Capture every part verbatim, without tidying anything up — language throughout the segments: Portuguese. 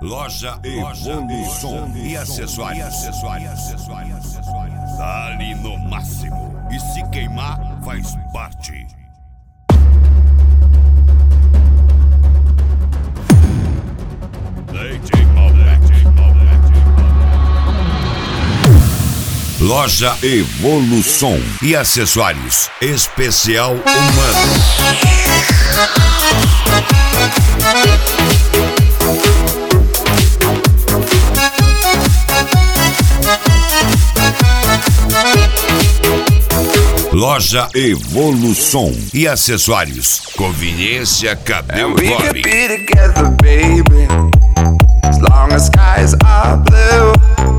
Loja Evolução e acessórios. Tá ali no máximo. E se queimar, faz parte. D J Malbec. Loja Evolução e acessórios. Especial humano. Loja Evolução e acessórios. Conveniência, cabelo, we could be together, baby, as long as skies are blue.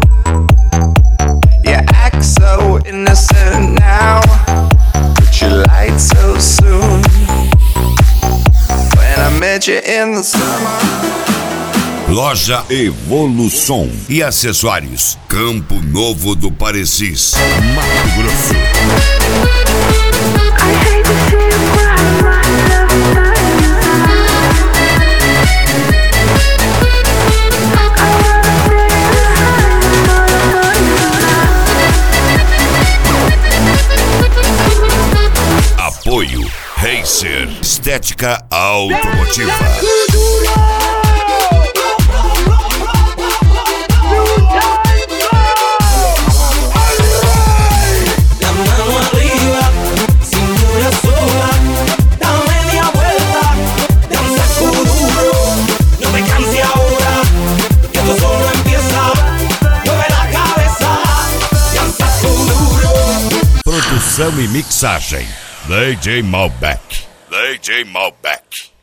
You act so innocent now, but you lied so soon. When I met you in the summer. Loja Evolução e acessórios. Campo Novo do Parecis, Mato Grosso. Apoio Racer, estética automotiva. Produção e mixagem D J Malbec. D J Malbec.